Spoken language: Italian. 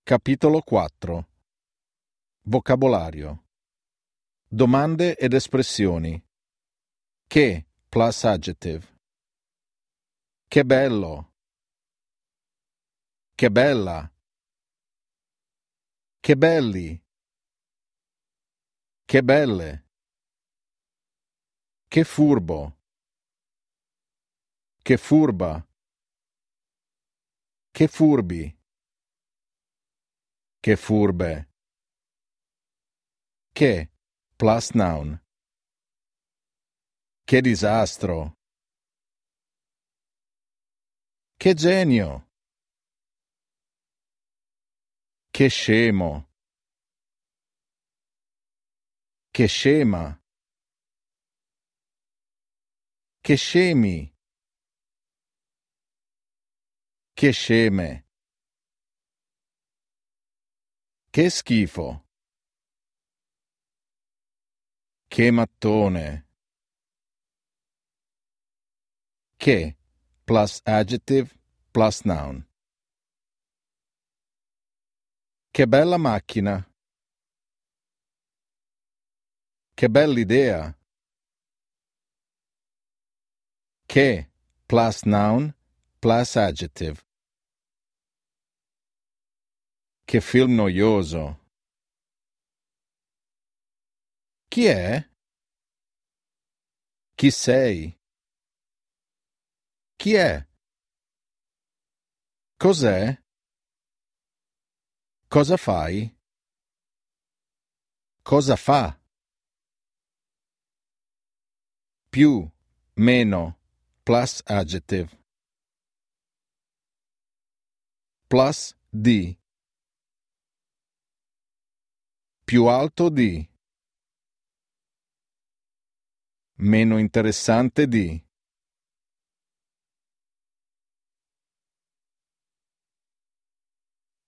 Capitolo 4. Vocabolario. Domande ed espressioni. Che plus adjective. Che bello. Che bella. Che belli. Che belle. Che furbo. Che furba. Che furbi. Che furbe. Che plus noun. Che disastro. Che genio. Che scemo. Che scema. Che scemi. Che sceme. Che schifo. Che mattone. Che plus adjective plus noun. Che bella macchina. Che bell'idea. Che plus noun plus adjective. Che film noioso. Chi è? Chi sei? Chi è? Cos'è? Cosa fai? Cosa fa? Più, meno, plus adjective. Plus di. Più alto di. Meno interessante di.